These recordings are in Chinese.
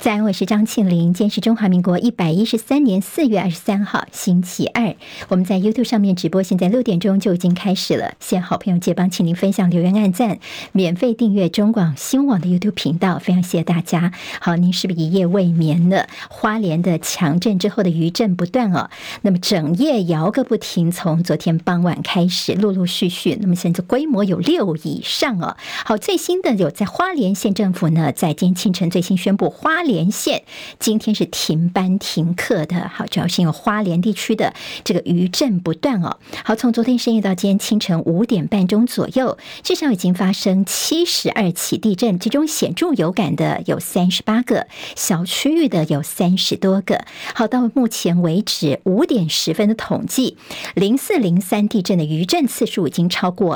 在安，我是张庆玲。今天是中华民国113年4月23号，星期二。我们在 YouTube 上面直播，现在6点钟就已经开始了。谢谢好朋友借帮庆玲分享、留言、按赞，免费订阅中广新闻网的 YouTube 频道，非常谢谢大家。好，您是不是一夜未眠呢？花莲的强震之后的余震不断哦，那么整夜摇个不停，从昨天傍晚开始，陆陆续续，那么现在规模有6以上哦。好，最新的有在花莲县政府呢，在今天清晨最新宣布，花莲县今天是停班停课的。好，主要是因为花莲地区的这个余震不断哦。好，从昨天深夜到今天清晨5点半钟左右，至少已经发生72起地震，其中显著有感的有38个，小区域的有30多个。好，到目前为止5点10分的统计，04、03地震的余震次数已经超过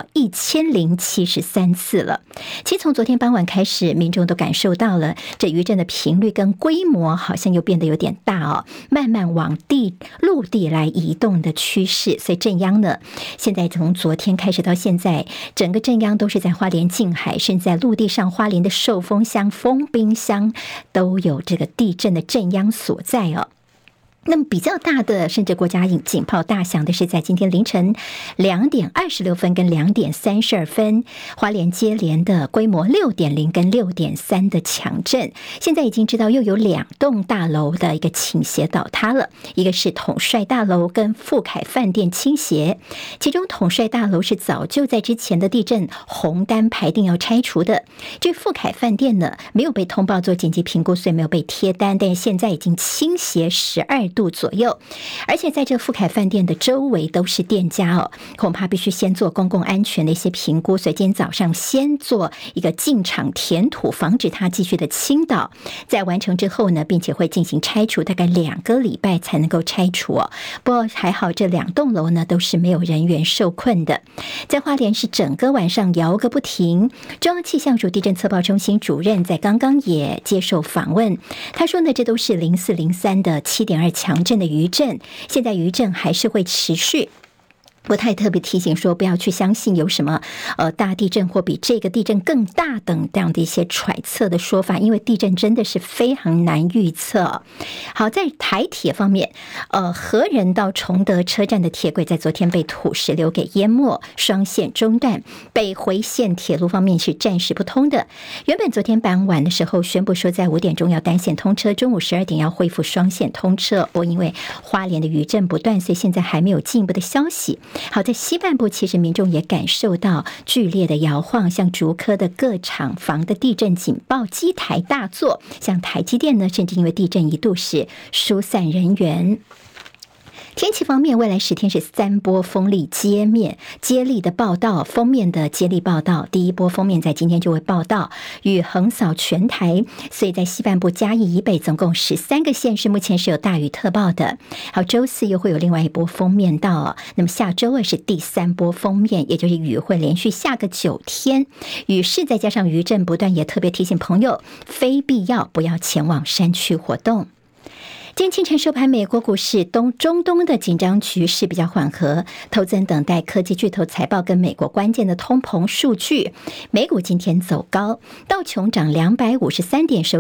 1073次了。其实从昨天傍晚开始，民众都感受到了这余震的频率跟规模好像又变得有点大哦，慢慢往陆地来移动的趋势。所以震央呢，现在从昨天开始到现在，整个震央都是在花莲近海，甚至在陆地上，花莲的寿丰乡、丰滨乡都有这个地震的震央所在哦。那么比较大的，甚至国家警报大响的是在今天凌晨2点26分跟2点32分，花莲接连的规模6.0跟6.3的强震。现在已经知道又有2栋大楼的一个倾斜倒塌了，一个是统帅大楼跟富凯饭店倾斜，其中统帅大楼是早就在之前的地震红单排定要拆除的，这富凯饭店呢没有被通报做紧急评估，所以没有被贴单，但是现在已经倾斜12度左右，而且在这富凯饭店的周围都是店家哦，恐怕必须先做公共安全的一些评估，所以今天早上先做一个进场填土，防止它继续的倾倒，在完成之后呢，并且会进行拆除，大概2个礼拜才能够拆除哦。不过还好，这2栋楼呢都是没有人员受困的。在花莲是整个晚上摇个不停，中央气象署地震测报中心主任在刚刚也接受访问，他说呢，这都是04、03的7.2强震的余震，现在余震还是会持续。不太特别提醒说，不要去相信有什么大地震或比这个地震更大等这样的一些揣测的说法，因为地震真的是非常难预测。好，在台铁方面，和仁到崇德车站的铁轨在昨天被土石流给淹没，双线中断。北回线铁路方面是暂时不通的。原本昨天傍晚的时候宣布说，在5点钟要单线通车，中午12点要恢复双线通车。不过因为花莲的余震不断，所以现在还没有进一步的消息。好，在西半部其实民众也感受到剧烈的摇晃，像竹科的各厂房的地震警报机台大作，像台积电呢，甚至因为地震一度是疏散人员。天气方面，未来10天是3波风力接力的报道，封面的接力报道，第一波封面在今天就会报道，雨横扫全台，所以在西半部嘉义以北总共13个县市目前是有大雨特报的。好，周4又会有另外一波封面到，那么下周2是第3波封面，也就是雨会连续下个9天，雨势再加上余震不断，也特别提醒朋友非必要不要前往山区活动。今天清晨收盘，美国股市中东的紧张局势比较缓和，投资人等待科技巨头财报跟美国关键的通膨数据。美股今天走高，道琼涨253点，收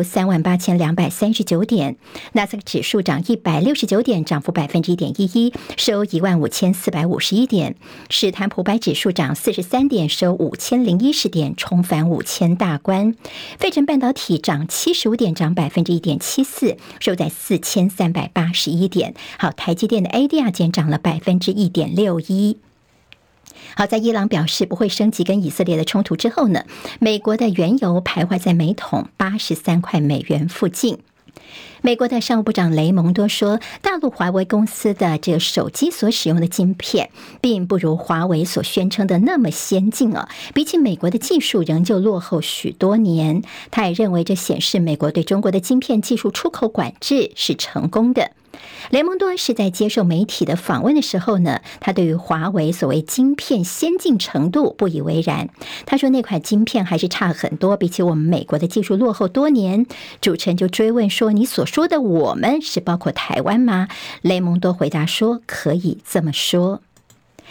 38,239点；纳斯达克指数涨169点，涨幅1.11%，收15,451点；史坦普500指数涨43点，收5,010点，重返5000大关；费城半导体涨75点，涨1.74%，收在4,381点。好，台积电的 ADR 减涨了1.61%。好，在伊朗表示不会升级跟以色列的冲突之后呢，美国的原油徘徊在每桶83块美元附近。美国的商务部长雷蒙多说，大陆华为公司的这个手机所使用的晶片并不如华为所宣称的那么先进啊，比起美国的技术仍旧落后许多年。他也认为这显示美国对中国的晶片技术出口管制是成功的。雷蒙多是在接受媒体的访问的时候呢，他对于华为所谓晶片先进程度不以为然。他说那款晶片还是差很多，比起我们美国的技术落后多年。主持人就追问说，你所说的我们是包括台湾吗？雷蒙多回答说，可以这么说。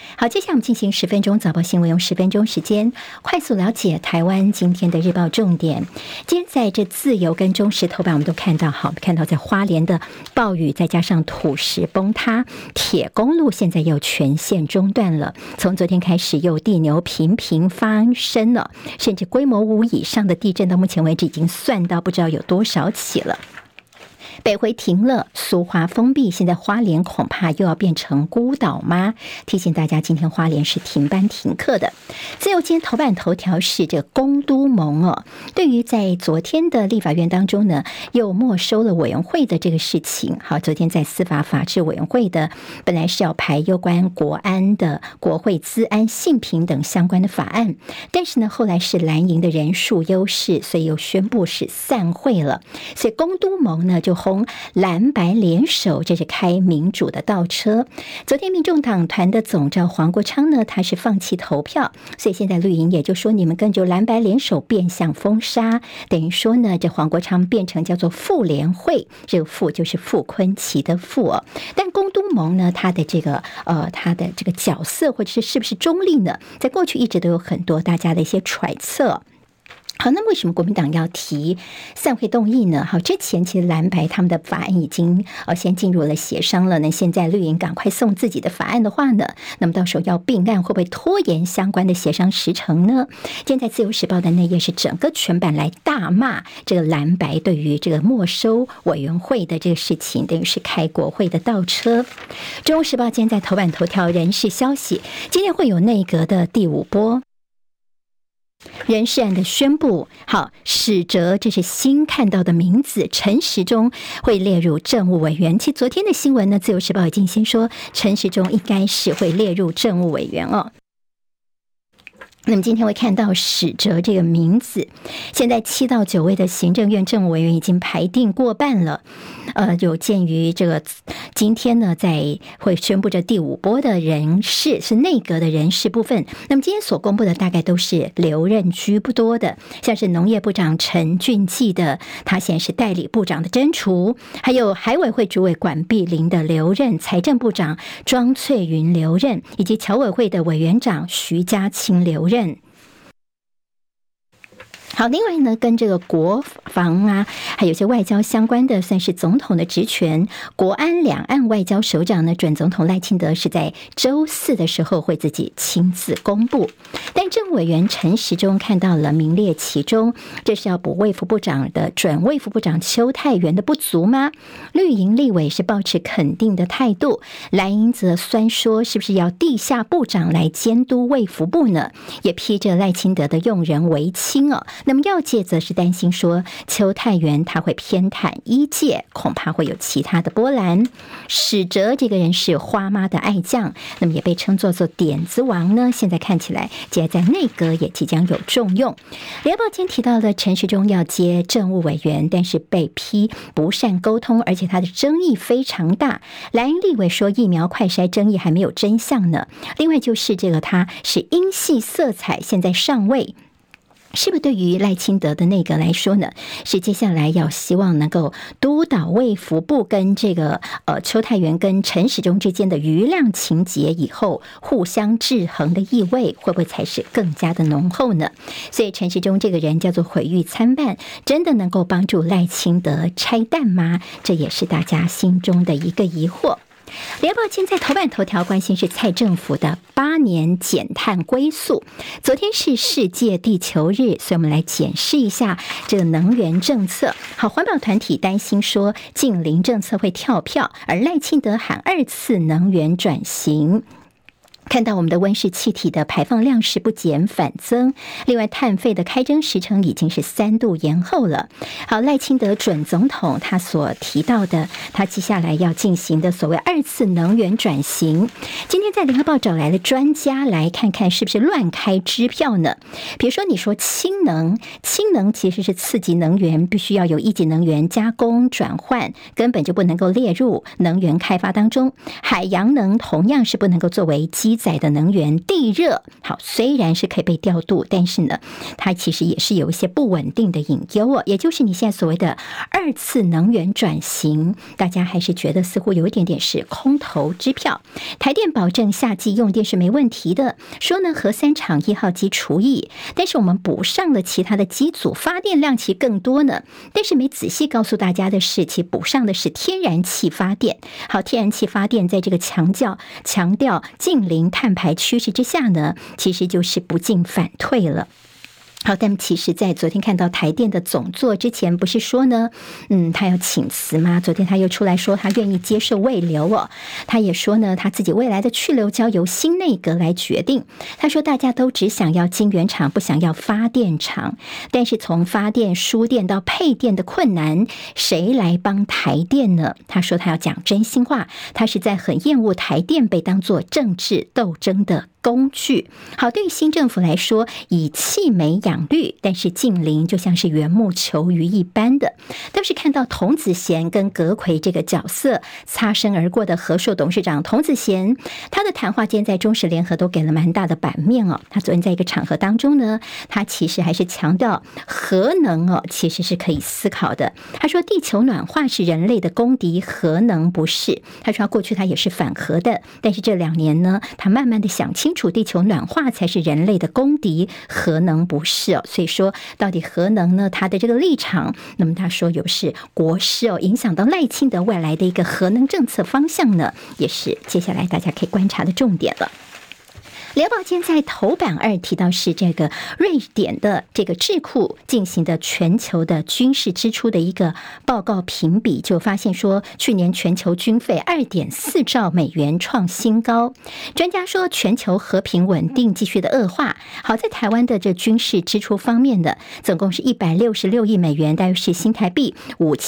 好，接下来我们进行10分钟早报新闻，用10分钟时间快速了解台湾今天的日报重点。今天在这自由跟中时头版，我们都看到，看到在花莲的暴雨，再加上土石崩塌，铁公路现在又全线中断了。从昨天开始，又地牛频频发生了，甚至规模5以上的地震，到目前为止已经算到不知道有多少起了。北回停了，苏花封闭，现在花莲恐怕又要变成孤岛吗？提醒大家，今天花莲是停班停课的。自由今天头版头条是这公都盟对于在昨天的立法院当中呢，又没收了委员会的这个事情。好，昨天在司法法制委员会的本来是要排有关国安的国会资安性平等相关的法案，但是呢，后来是蓝营的人数优势，所以又宣布是散会了。所以公都盟呢就红蓝白联手，这是开民主的倒车。昨天民众党团的总召黄国昌呢，他是放弃投票，所以现在绿营也就说你们跟着蓝白联手变相封杀，等于说呢，这黄国昌变成叫做妇联会，这个妇就是傅崐萁的傅但公都盟呢，他的这个角色或者是不是中立呢，在过去一直都有很多大家的一些揣测。好，那为什么国民党要提散会动议呢？好，之前其实蓝白他们的法案已经先进入了协商了，那现在绿营赶快送自己的法案的话呢，那么到时候要并案会不会拖延相关的协商时程呢？现在自由时报的内页是整个全版来大骂这个蓝白对于这个没收委员会的这个事情，等于是开国会的倒车。中国时报今天在头版头条人事消息，今天会有内阁的第5波人事案的宣布。好，史哲这是新看到的名字，陈时中会列入政务委员。其实昨天的新闻呢，自由时报已经先说陈时中应该是会列入政务委员那么今天会看到史哲这个名字，现在7到9位的行政院政务委员已经排定过半了。有鉴于这个今天呢，在会宣布这第5波的人事是内阁的人事部分。那么今天所公布的大概都是留任居不多的，像是农业部长陈俊记的，他现在是代理部长的征除，还有海委会主委管碧玲的留任，财政部长庄翠云留任，以及侨委会的委员长徐家清留任。好，另外呢，跟这个国防还有些外交相关的，算是总统的职权。国安两岸外交首长呢，准总统赖清德是在周4的时候会自己亲自公布。但政务委员陈时中看到了名列其中，这是要补卫福部长的准卫福部长邱泰源的不足吗？绿营立委是抱持肯定的态度，蓝营则酸说是不是要地下部长来监督卫福部呢？也批着赖清德的用人为轻那么药界则是担心说邱泰源他会偏袒医界，恐怕会有其他的波澜。史哲这个人是花妈的爱将，那么也被称作点子王呢，现在看起来接在内阁也即将有重用。联报今天提到了陈时中要接政务委员，但是被批不善沟通，而且他的争议非常大。蓝营立委说疫苗快筛争议还没有真相呢。另外就是这个他是英系色彩现在上位，是不是对于赖清德的内阁来说呢，是接下来要希望能够督导卫福部跟这个邱泰源跟陈时中之间的余量情节以后互相制衡的意味会不会才是更加的浓厚呢？所以陈时中这个人叫做毁誉参半，真的能够帮助赖清德拆弹吗？这也是大家心中的一个疑惑。联报今在头版头条关心是蔡政府的8年减碳归宿。昨天是世界地球日，所以我们来检视一下这个能源政策。好，环保团体担心说净零政策会跳票，而赖清德喊2次能源转型。看到我们的温室气体的排放量是不减反增，另外碳费的开征时程已经是3度延后了。好，赖清德准总统他所提到的，他接下来要进行的所谓2次能源转型，今天在联合报找来了专家来看看是不是乱开支票呢？比如说你说氢能其实是次级能源，必须要有一级能源加工转换，根本就不能够列入能源开发当中。海洋能同样是不能够作为基载的能源地热，好，虽然是可以被调度，但是呢，它其实也是有一些不稳定的隐忧哦。也就是你现在所谓的2次能源转型，大家还是觉得似乎有一点点是空头支票。台电保证夏季用电是没问题的，说呢核3厂1号机除役，但是我们补上了其他的机组，发电量其实更多呢。但是没仔细告诉大家的是，其补上的是天然气发电。好，天然气发电在这个强调近零碳排趋势之下呢，其实就是不进反退了。好，但其实在昨天看到台电的总座之前，不是说呢，他要请辞吗？昨天他又出来说他愿意接受慰留哦。他也说呢，他自己未来的去留交由新内阁来决定。他说大家都只想要晶圆厂，不想要发电厂。但是从发电、输电到配电的困难，谁来帮台电呢？他说他要讲真心话，他是在很厌恶台电被当作政治斗争的工具。好，对于新政府来说，以弃煤养绿，但是近邻就像是缘木求鱼一般的。都是看到童子贤跟阁揆这个角色擦身而过的和硕董事长童子贤，他的谈话今天在中时联合都给了蛮大的版面哦。他昨天在一个场合当中呢，他其实还是强调核能哦，其实是可以思考的。他说地球暖化是人类的公敌，核能不是。他说过去他也是反核的，但是这2年呢，他慢慢的想清楚，地球暖化才是人类的公敌，核能不是哦。所以说到底核能呢，他的这个立场，那么他说有是国事哦，影响到赖清德未来的一个核能政策方向呢，也是接下来大家可以观察的重点了。联报今天在头版2提到是这个瑞典的这个智库进行的全球的军事支出的一个报告评比，就发现说去年全球军费2.4兆美元创新高。专家说全球和平稳定继续的恶化。好在台湾的这军事支出方面的总共是166亿美元，大约是新台币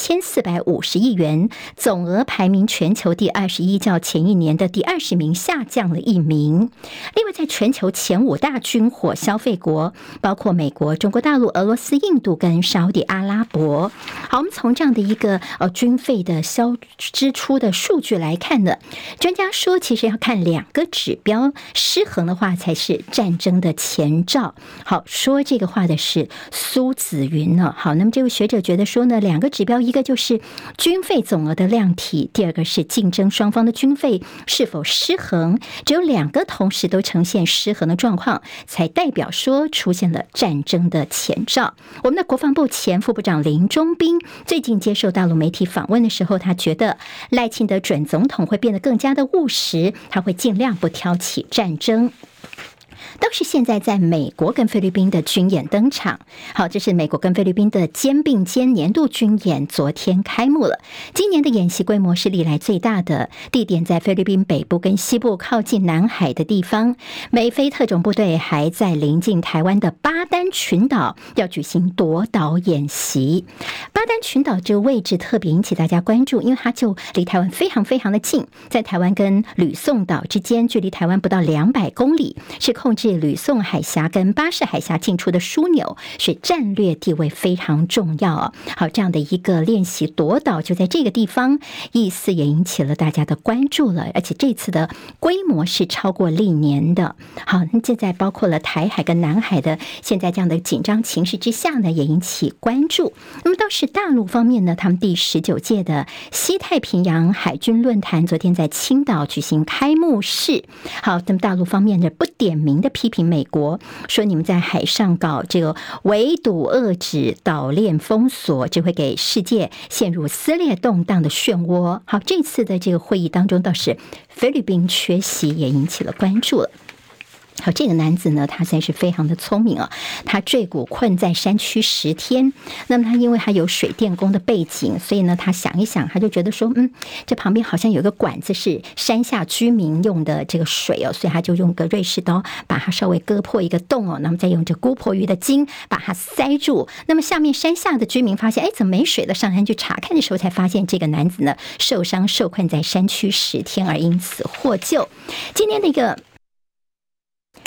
5450亿元，总额排名全球第21，较前一年的第20名下降了1名。另外在全球前5大军火消费国，包括美国、中国大陆、俄罗斯、印度跟沙特阿拉伯。好，我们从这样的一个军费的支出的数据来看呢，专家说其实要看2个指标，失衡的话才是战争的前兆。好，说这个话的是苏子云呢。好，那么这位学者觉得说呢，2个指标，一个就是军费总额的量体，第二个是竞争双方的军费是否失衡。只有2个同时都呈现失衡的状况，才代表说出现了战争的前兆。我们的国防部前副部长林中斌最近接受大陆媒体访问的时候，他觉得赖清德准总统会变得更加的务实，他会尽量不挑起战争。倒是现在在美国跟菲律宾的军演登场。好，这是美国跟菲律宾的肩并肩年度军演昨天开幕了。今年的演习规模是历来最大的，地点在菲律宾北部跟西部靠近南海的地方。美菲特种部队还在临近台湾的巴丹群岛要举行夺岛演习。巴丹群岛这个位置特别引起大家关注，因为它就离台湾非常非常的近，在台湾跟吕宋岛之间，距离台湾不到200公里，是控制吕宋海峡跟巴士海峡进出的枢纽，是战略地位非常重要哦。好，这样的一个练习夺岛就在这个地方，意思也引起了大家的关注了，而且这次的规模是超过历年的。好，现在包括了台海跟南海的现在这样的紧张情势之下呢，也引起关注。那么倒是大陆方面呢，他们第19届的西太平洋海军论坛昨天在青岛举行开幕式。好，那么大陆方面呢，不点名的批评美国，说你们在海上搞这个围堵遏制、岛链封锁，只会给世界陷入撕裂动荡的漩涡。好，这次的这个会议当中，倒是菲律宾缺席，也引起了关注了。好，这个男子呢，他算是非常的聪明啊，他坠谷困在山区10天。那么他因为他有水电工的背景，所以呢，他想一想，他就觉得说，这旁边好像有个管子是山下居民用的这个水哦，所以他就用个瑞士刀把它稍微割破一个洞哦，那么再用这姑婆鱼的筋把它塞住。那么下面山下的居民发现，怎么没水了？上山去查看的时候，才发现这个男子呢受伤受困在山区10天，而因此获救。今天的一个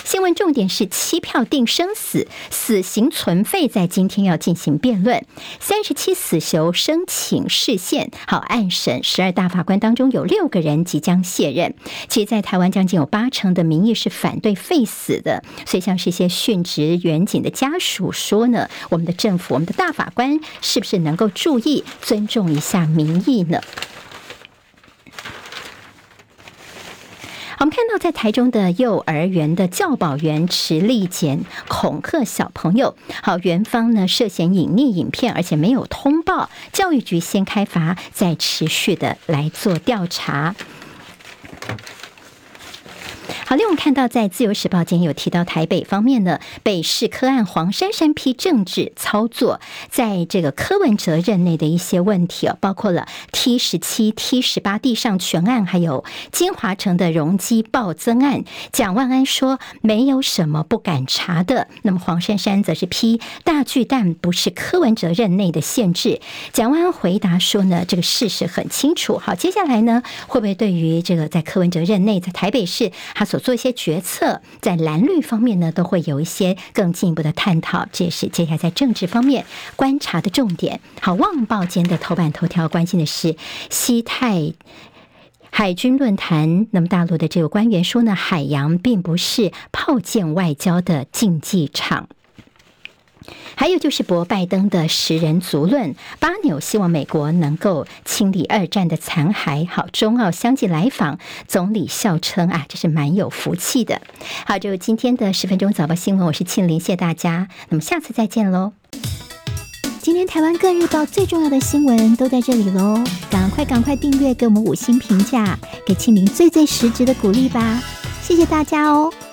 新闻重点是7票定生死，死刑存废在今天要进行辩论。37死囚申请释宪，好，案审12大法官当中有6个人即将卸任。其实，在台湾将近有80%的民意是反对废死的，所以像是一些殉职员警的家属说呢，我们的政府、我们的大法官是不是能够注意尊重一下民意呢？我们看到在台中的幼儿园的教保员持利剪恐吓小朋友，好，园方呢涉嫌隐匿影片，而且没有通报，教育局先开罚，再持续的来做调查。好，另外我们看到在自由时报今天有提到台北方面呢，北市柯案黄珊珊批政治操作，在这个柯文哲任内的一些问题包括了 T17、T18 地上权案，还有金华城的容积暴增案。蒋万安说没有什么不敢查的，那么黄珊珊则是批大巨蛋不是柯文哲任内的限制。蒋万安回答说呢，这个事实很清楚。好，接下来呢，会不会对于这个在柯文哲任内在台北市他所做一些决策，在蓝绿方面呢，都会有一些更进一步的探讨，这也是接下来在政治方面观察的重点。好，《旺报》间的头版头条关心的是西太海军论坛，那么大陆的这个官员说呢，海洋并不是炮舰外交的竞技场。还有就是博拜登的食人族论，巴纽希望美国能够清理2战的残骸。好，中澳相继来访，总理笑称这是蛮有福气的。好，就今天的10分钟早报新闻，我是庆玲，谢谢大家，那么下次再见喽。 今天台湾各日报最重要的新闻都在这里喽，赶快订阅，给我们5星评价，给庆玲最实质的鼓励吧，谢谢大家哦。